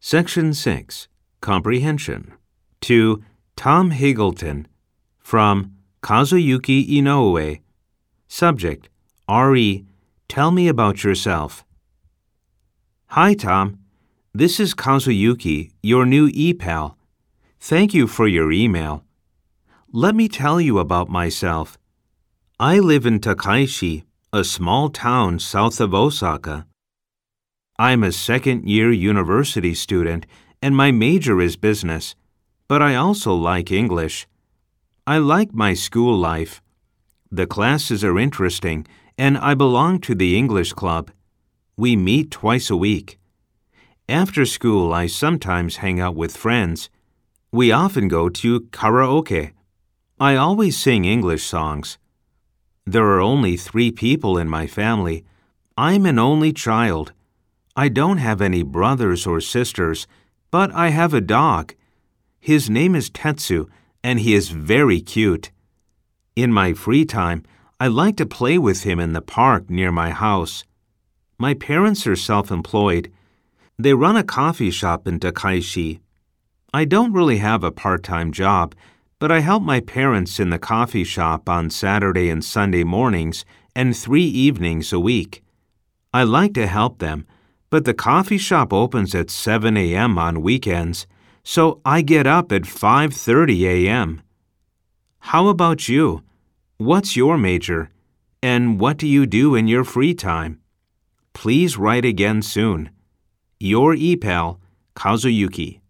Section 6. Comprehension. To Tom Higgleton, from Kazuyuki Inoue. Subject, R.E. Tell me about yourself. Hi, Tom. This is Kazuyuki, your new e-pal. Thank you for your email. Let me tell you about myself. I live in Takaishi, a small town south of Osaka. I'm a second-year university student, and my major is business, but I also like English. I like my school life. The classes are interesting, and I belong to the English club. We meet twice a week. After school, I sometimes hang out with friends. We often go to karaoke. I always sing English songs. There are only 3 people in my family. I'm an only child. I don't have any brothers or sisters, but I have a dog. His name is Tetsu, and he is very cute. In my free time, I like to play with him in the park near my house. My parents are self-employed. They run a coffee shop in Takaishi. I don't really have a part-time job, but I help my parents in the coffee shop on Saturday and Sunday mornings and 3 evenings a week. I like to help them, but the coffee shop opens at 7 a.m. on weekends, so I get up at 5:30 a.m. How about you? What's your major? And what do you do in your free time? Please write again soon. Your e-pal, Kazuyuki.